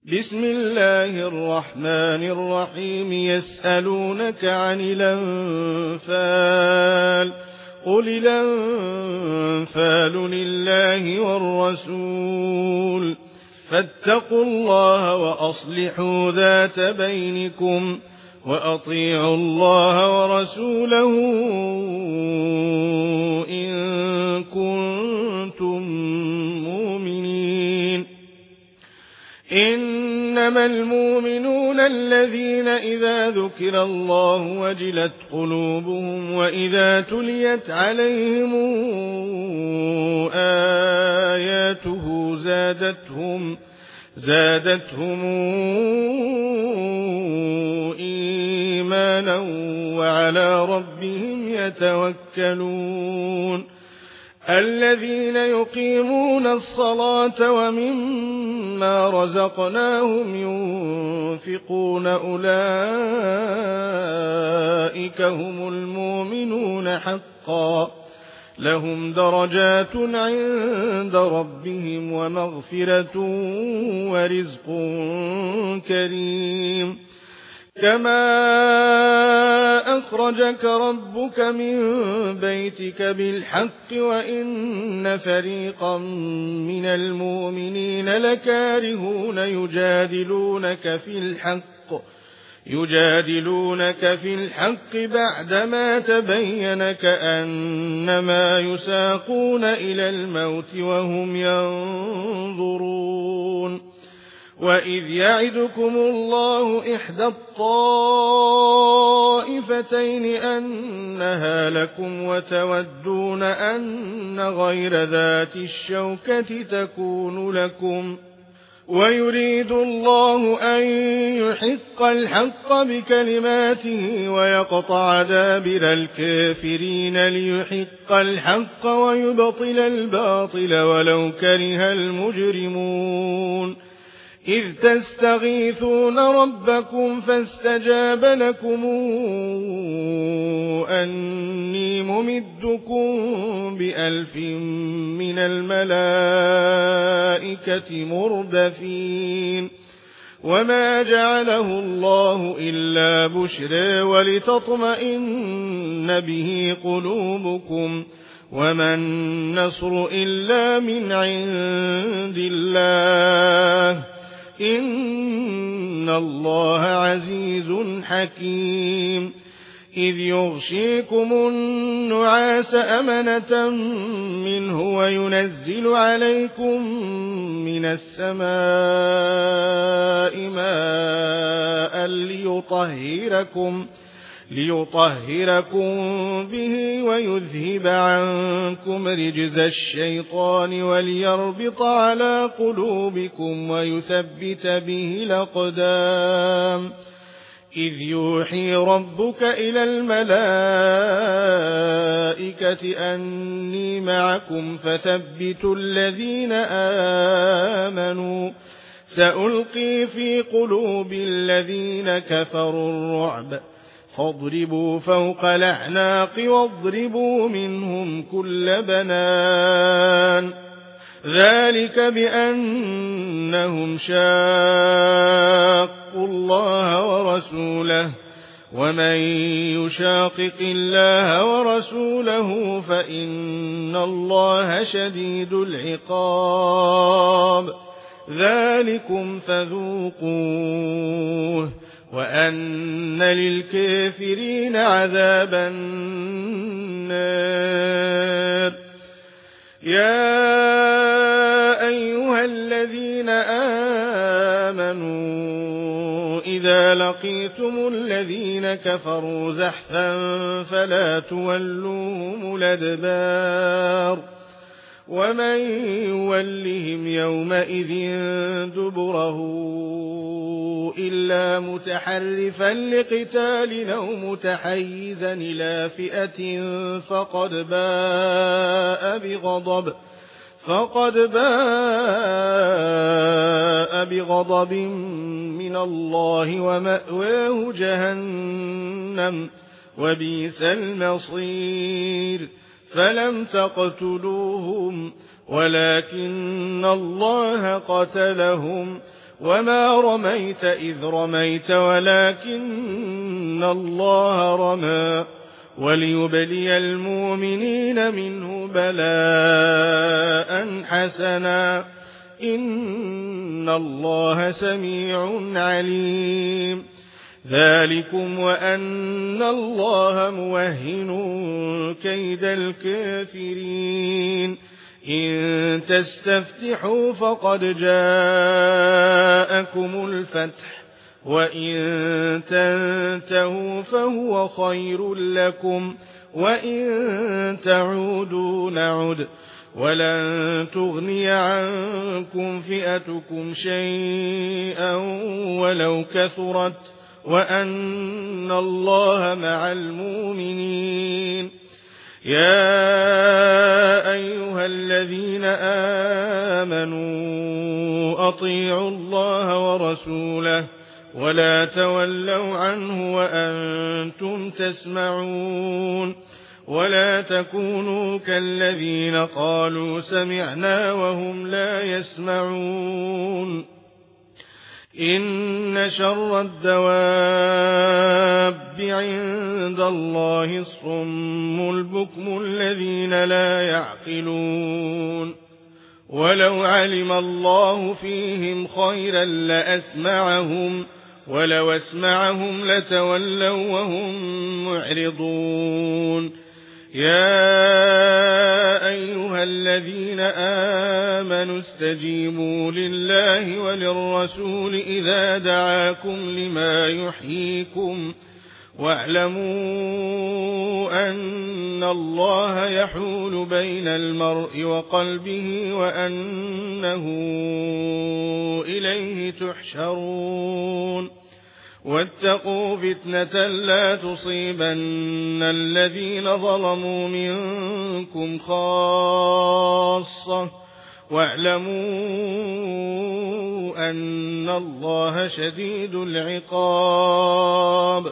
بسم الله الرحمن الرحيم يسألونك عن الأنفال قل الأنفال لله والرسول فاتقوا الله وأصلحوا ذات بينكم وأطيعوا الله ورسوله إن كنتم مؤمنين. إنما المؤمنون الذين إذا ذكر الله وجلت قلوبهم وإذا تليت عليهم آياته زادتهم إيمانا وعلى ربهم يتوكلون. الذين يقيمون الصلاة ومما رزقناهم ينفقون أولئك هم المؤمنون حقا لهم درجات عند ربهم ومغفرة ورزق كريم. كما أخرجك ربك من بيتك بالحق وإن فريقا من المؤمنين لكارهون يجادلونك في الحق بعدما تبين كأنما يساقون إلى الموت وهم ينظرون. وإذ يعدكم الله إحدى الطائفتين أنها لكم وتودون أن غير ذات الشوكة تكون لكم ويريد الله أن يحق الحق بكلماته ويقطع دابر الكافرين ليحق الحق ويبطل الباطل ولو كره المجرمون. إذ تستغيثون ربكم فاستجاب لكم أني ممدكم ب1000 من الملائكة مردفين. وما جعله الله إلا بشرى ولتطمئن به قلوبكم وما النصر إلا من عند الله إن الله عزيز حكيم. إذ يغشيكم النعاس أمنة منه وينزل عليكم من السماء ماء ليطهركم به ويذهب عنكم رجز الشيطان وليربط على قلوبكم ويثبت به الأقدام. إذ يوحي ربك إلى الملائكة أني معكم فثبتوا الذين آمنوا سألقي في قلوب الذين كفروا الرعب فاضربوا فوق الأعناق واضربوا منهم كل بنان. ذلك بأنهم شاقوا الله ورسوله ومن يشاقق الله ورسوله فإن الله شديد العقاب. ذلكم فذوقوه وأن للكافرين عذاب النار. يا أيها الذين آمنوا إذا لقيتم الذين كفروا زحفا فلا تولوهم الأدبار ومن يولهم يومئذ دبره إلا متحرفا لقتال أو متحيزا إلى فئة فقد باء بغضب من الله ومأواه جهنم وبئس المصير. فلم تقتلوهم ولكن الله قتلهم وما رميت إذ رميت ولكن الله رمى وليبلي المؤمنين منه بلاء حسنا إن الله سميع عليم ذلكم وأن الله موهن كيد الكافرين إن تستفتحوا فقد جاءكم الفتح وإن تنتهوا فهو خير لكم وإن تعودوا نعد ولن تغني عنكم فئتكم شيئا ولو كثرت وأن الله مع المؤمنين يا أيها الذين آمنوا أطيعوا الله ورسوله ولا تولوا عنه وأنتم تسمعون ولا تكونوا كالذين قالوا سمعنا وهم لا يسمعون إن شر الدواب عند الله الصم البكم الذين لا يعقلون ولو علم الله فيهم خيرا لأسمعهم ولو أسمعهم لتولوا وهم معرضون يا أيها الذين آمنوا استجيبوا لله وللرسول إذا دعاكم لما يحييكم واعلموا أن الله يحول بين المرء وقلبه وأنه إليه تحشرون واتقوا فتنة لا تصيبن الذين ظلموا منكم خاصة واعلموا أن الله شديد العقاب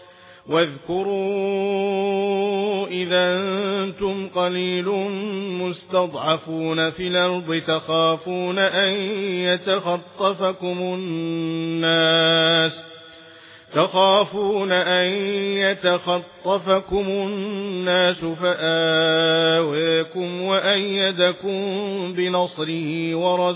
واذكروا إذا أنتم قليل مستضعفون في الأرض تخافون أن يتخطفكم الناس فآواكم وأيدكم بنصره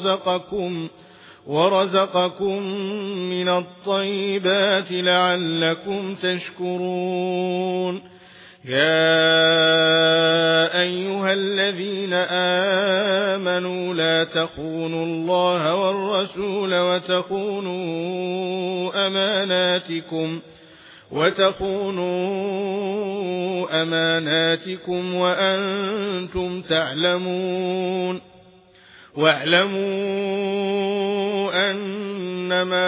ورزقكم من الطيبات لعلكم تشكرون يا أيها الذين آمنوا لا تخونوا الله والرسول وتخونوا أماناتكم وأنتم تعلمون واعلموا أنما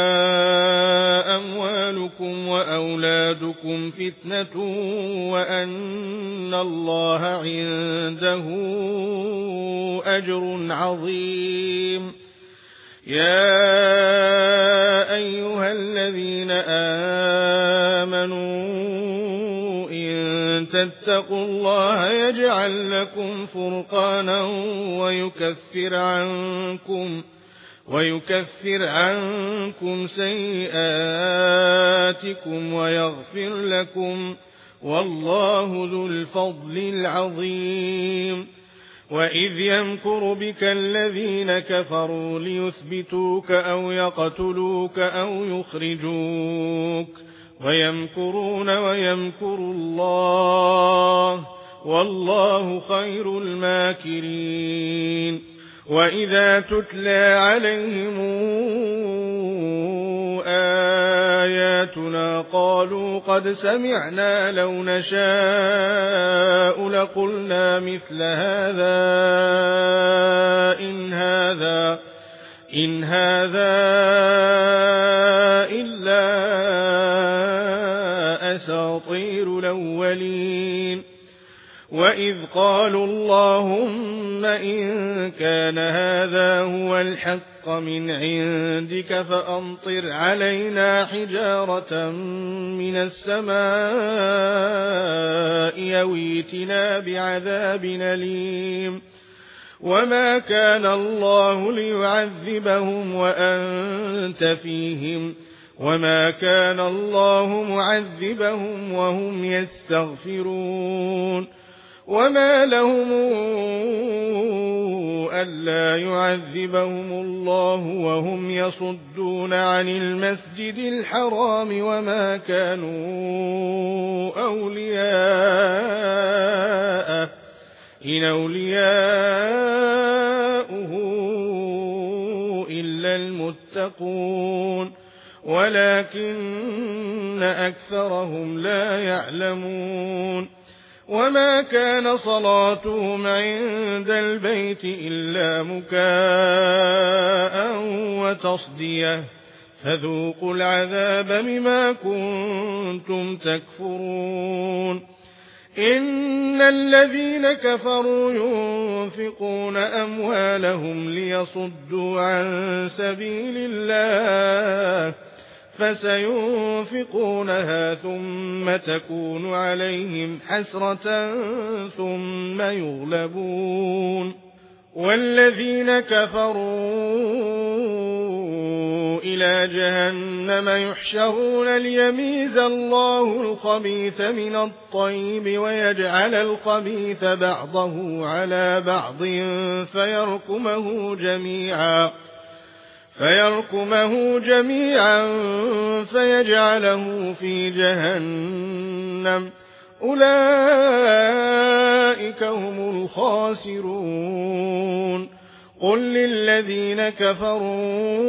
أموالكم وأولادكم فتنة وأن الله عنده أجر عظيم يا أيها الذين آمنوا إن تتقوا الله يجعل لكم فرقانا ويكفر عنكم سيئاتكم ويغفر لكم والله ذو الفضل العظيم وإذ يمكر بك الذين كفروا ليثبتوك أو يقتلوك أو يخرجوك ويمكرون ويمكر الله والله خير الماكرين وإذا تتلى عليهم آياتنا قالوا قد سمعنا لو نشاء لقلنا مثل هذا إن هذا إلا أساطير الأولين وإذ قالوا اللهم إن كان هذا هو الحق من عندك فأمطر علينا حجارة من السماء أو ائتنا بعذاب أليم وما كان الله ليعذبهم وأنت فيهم وما كان الله معذبهم وهم يستغفرون وما لهم ألا يعذبهم الله وهم يصدون عن المسجد الحرام وما كانوا أولياءه إن أولياؤه إلا المتقون ولكن أكثرهم لا يعلمون وما كان صلاتهم عند البيت إلا مكاء وتصدية فذوقوا العذاب بما كنتم تكفرون إن الذين كفروا ينفقون أموالهم ليصدوا عن سبيل الله فسينفقونها ثم تكون عليهم حسرة ثم يغلبون والذين كفروا إلى جهنم يحشرون ليميز الله الخبيث من الطيب ويجعل الخبيث بعضه على بعض فيركمه جميعا فيجعله في جهنم أولئك هم الخاسرون قل للذين كفروا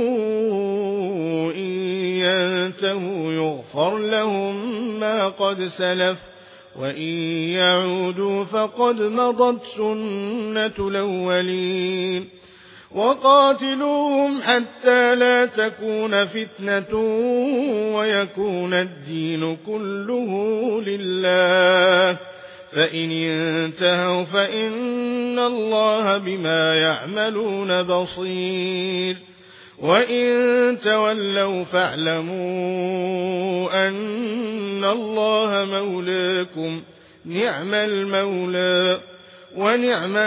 إن ينتهوا يغفر لهم ما قد سلف وإن يعودوا فقد مضت سنة الأولين وقاتلوهم حتى لا تكون فتنة ويكون الدين كله لله فإن انتهوا فإن الله بما يعملون بصير وإن تولوا فاعلموا أن الله مولاكم نعم المولى ونعم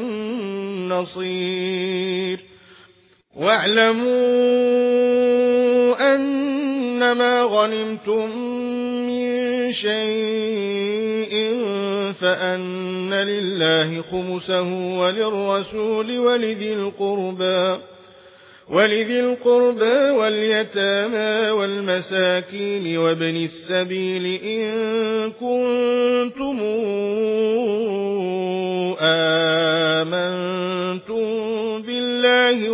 النصير واعلموا أنما غنمتم من شيء فأن لله خمسه وللرسول ولذي القربى واليتامى والمساكين وابن السبيل إن كنتم آمنتم بالله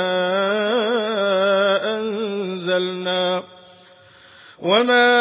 وما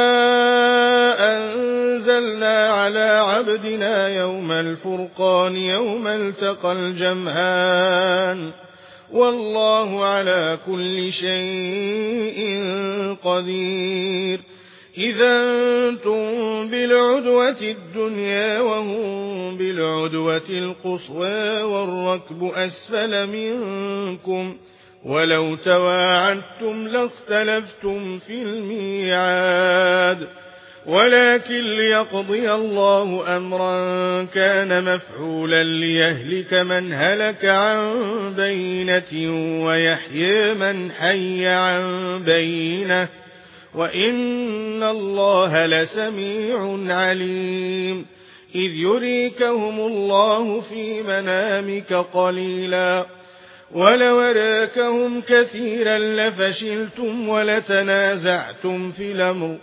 أنزلنا على عبدنا يوم الفرقان يوم التقى الجمعان والله على كل شيء قدير إذا أنتم بالعدوة الدنيا وهم بالعدوة القصوى والركب أسفل منكم ولو تواعدتم لاختلفتم في الميعاد ولكن ليقضي الله أمرا كان مفعولا ليهلك من هلك عن بينة ويحيي من حي عن بينة وإن الله لسميع عليم إذ يريكهم الله في منامك قليلا ولو أراكهم كثيرا لفشلتم ولتنازعتم في الأمر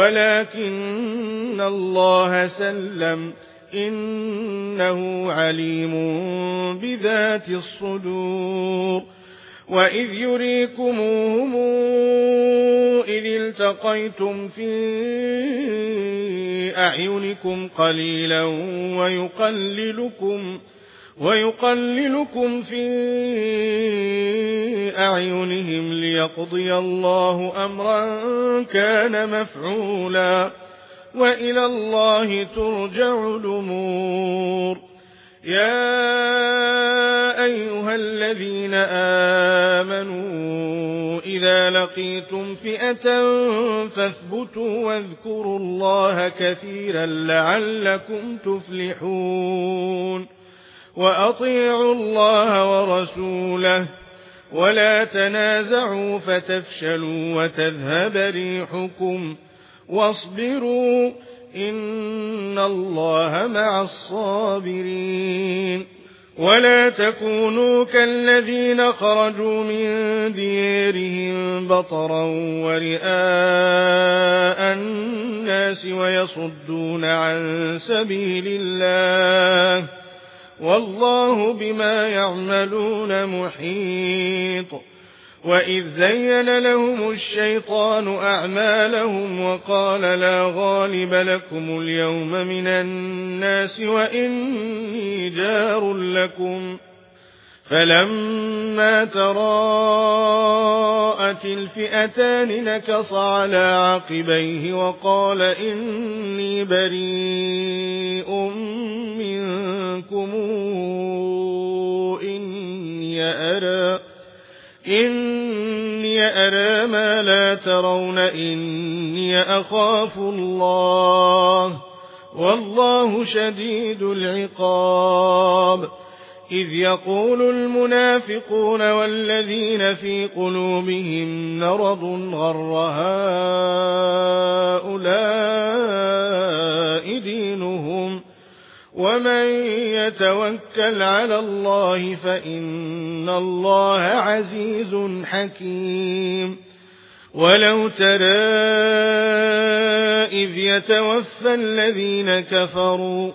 ولكن الله سلم إنه عليم بذات الصدور وإذ يريكموهم إذ التقيتم في أعينكم قليلا ويقللكم في أعينهم ليقضي الله أمرا كان مفعولا وإلى الله ترجع الأمور يا أيها الذين آمنوا إذا لقيتم فئة فاثبتوا واذكروا الله كثيرا لعلكم تفلحون وأطيعوا الله ورسوله ولا تنازعوا فتفشلوا وتذهب ريحكم واصبروا إن الله مع الصابرين ولا تكونوا كالذين خرجوا من ديارهم بطرا ورئاء الناس ويصدون عن سبيل الله والله بما يعملون محيط وإذ زين لهم الشيطان أعمالهم وقال لا غالب لكم اليوم من الناس وإني جار لكم فلما تراءت الفئتان نكص على عقبيه وقال إني بريء منكم إني أرى ما لا ترون إني أخاف الله والله شديد العقاب إذ يقول المنافقون والذين في قلوبهم مرض غر هؤلاء دينهم ومن يتوكل على الله فإن الله عزيز حكيم ولو ترى إذ يتوفى الذين كفروا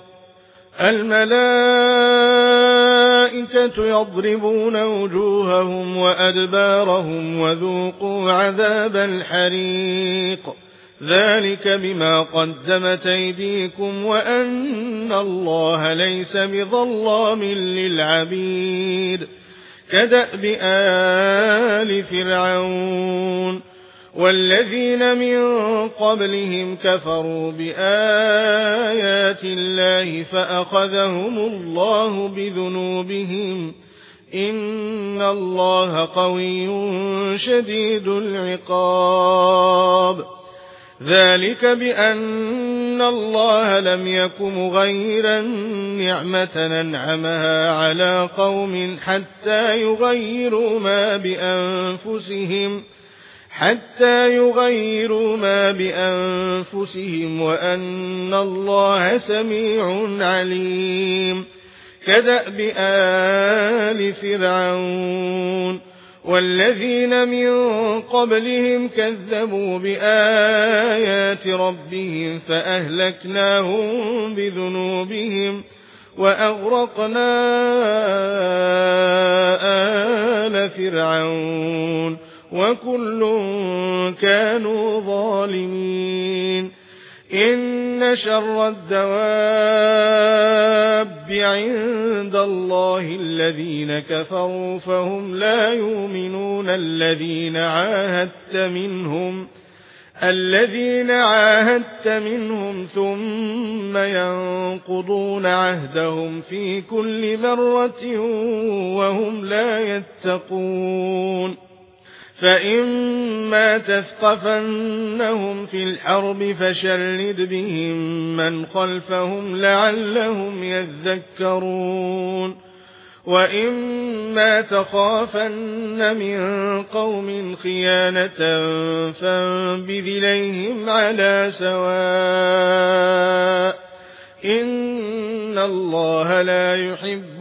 الملائكة يضربون وجوههم وأدبارهم وذوقوا عذاب الحريق ذلك بما قدمت أيديكم وأن الله ليس بظلام للعبيد كدأب آل فرعون والذين من قبلهم كفروا بآيات الله فأخذهم الله بذنوبهم إن الله قوي شديد العقاب ذلك بأن الله لم يك مغيرا نعمة أنعمها على قوم حتى يغيروا ما بأنفسهم وأن الله سميع عليم كدأب آل فرعون والذين من قبلهم كذبوا بآيات ربهم فأهلكناهم بذنوبهم وأغرقنا آل فرعون وكل كانوا ظالمين إن شر الدواب عند الله الذين كفروا فهم لا يؤمنون الذين عاهدت منهم ثم ينقضون عهدهم في كل مرة وهم لا يتقون فإما تثقفنهم في الحرب فشرد بهم من خلفهم لعلهم يذكرون وإما تخافن من قوم خيانة فانبذ إليهم على سواء إن الله لا يحب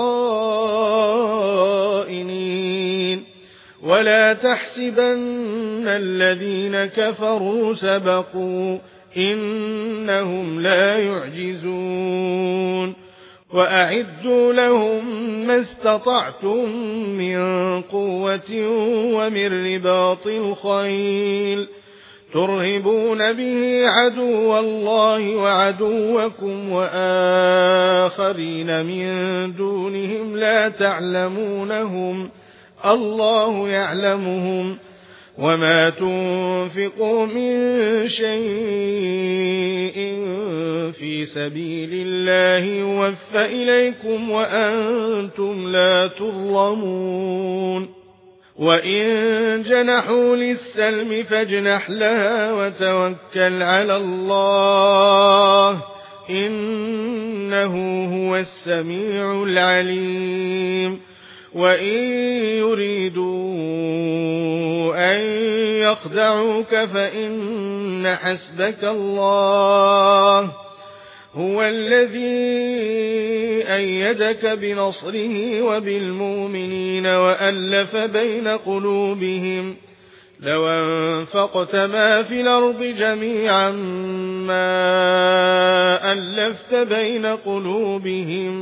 الخائنين ولا تحسبن الذين كفروا سبقوا إنهم لا يعجزون وأعدوا لهم ما استطعتم من قوة ومن رباط الخيل ترهبون به عدو الله وعدوكم وآخرين من دونهم لا تعلمونهم الله يعلمهم وما تنفقوا من شيء في سبيل الله يوفى إليكم وأنتم لا تظلمون وإن جنحوا للسلم فاجنح لها وتوكل على الله إنه هو السميع العليم وإن يريدوا أن يخدعوك فإن حسبك الله هو الذي أيدك بنصره وبالمؤمنين وألف بين قلوبهم لو أنفقت ما في الأرض جميعا ما ألفت بين قلوبهم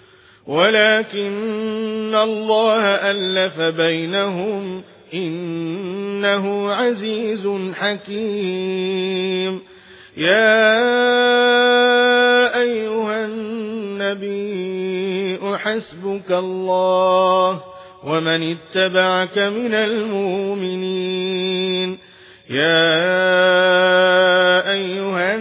ولكن الله ألف بينهم إنه عزيز حكيم يا أيها النبي حسبك الله ومن اتبعك من المؤمنين يا أيها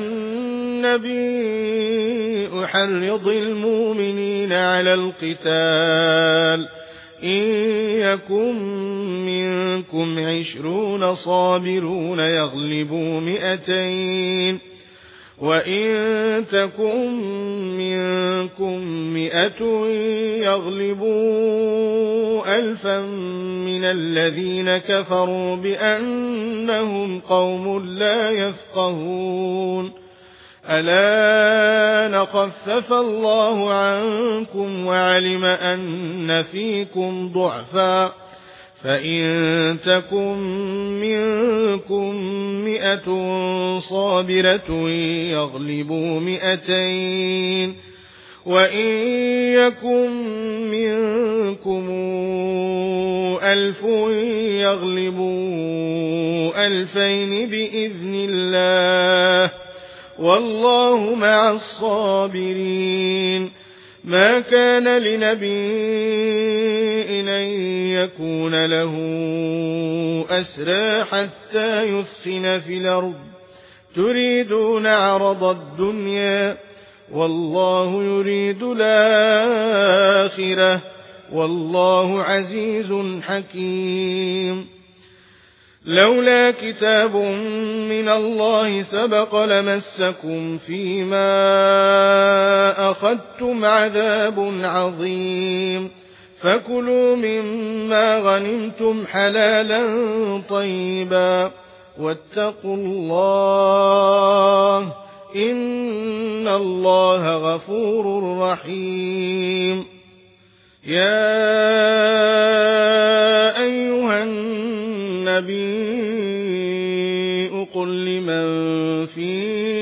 النبي حرض المؤمنين على القتال إن يكن منكم 20 صابرون يغلبوا 200 وإن تكن منكم 100 يغلبوا 1000 من الذين كفروا بأنهم قوم لا يفقهون ألا خفف الله عنكم وعلم أن فيكم ضعفا فإن تكن منكم 100 صابرة يغلبوا 200 وإن يكن منكم 1000 يغلبوا 2000 بإذن الله والله مع الصابرين ما كان لنبي أن يكون له أسرى حتى يثخن في الأرض تريدون عرض الدنيا والله يريد الآخرة والله عزيز حكيم لولا كتاب من الله سبق لمسكم فيما أخذتم عذاب عظيم فكلوا مما غنمتم حلالا طيبا واتقوا الله إن الله غفور رحيم يا أيها النبي قل لمن في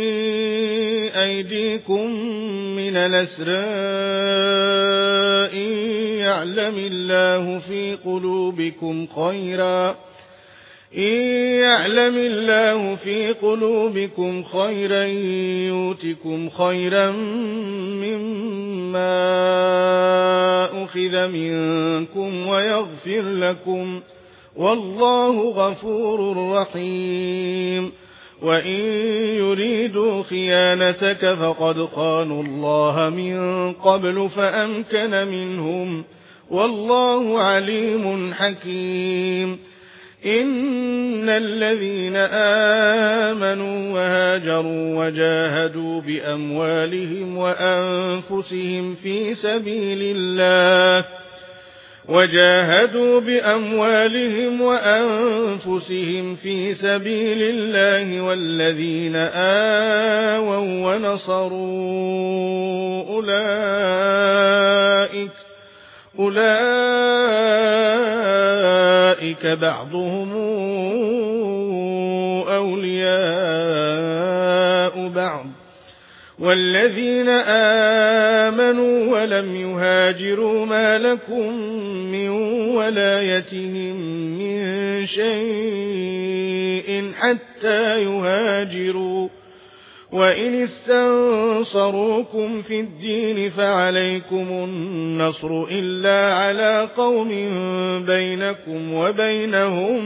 أيديكم من الأسرى إن يعلم الله في قلوبكم خيرا يؤتكم خيرا مما أخذ منكم ويغفر لكم والله غفور رحيم وإن يريدوا خيانتك فقد خانوا الله من قبل فأمكن منهم والله عليم حكيم إن الذين آمنوا وهاجروا وجاهدوا بأموالهم وأنفسهم في سبيل الله والذين آووا ونصروا أولئك بعضهم أولياء بعض والذين آمنوا ولم يهاجروا ما لكم من ولايتهم من شيء حتى يهاجروا وإن استنصروكم في الدين فعليكم النصر إلا على قوم بينكم وبينهم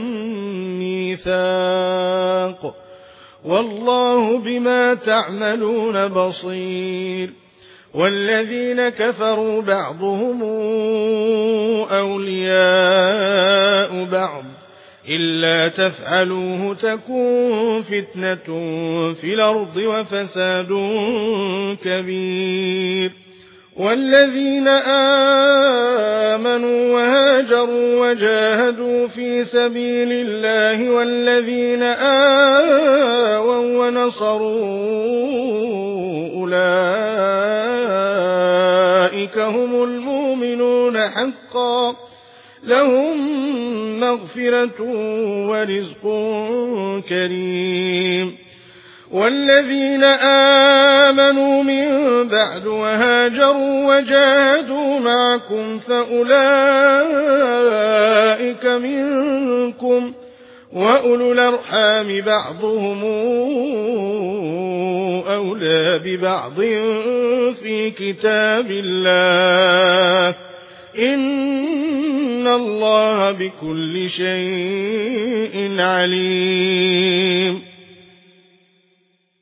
ميثاق والله بما تعملون بصير والذين كفروا بعضهم أولياء بعض إلا تفعلوه تكن فتنة في الأرض وفساد كبير والذين آمنوا وهاجروا وجاهدوا في سبيل الله والذين آووا ونصروا أولئك هم المؤمنون حقا لهم مغفرة ورزق كريم والذين آمنوا من بعد وهاجروا وجاهدوا معكم فأولئك منكم وأولو الأرحام بعضهم أولى ببعض في كتاب الله إن الله بكل شيء عليم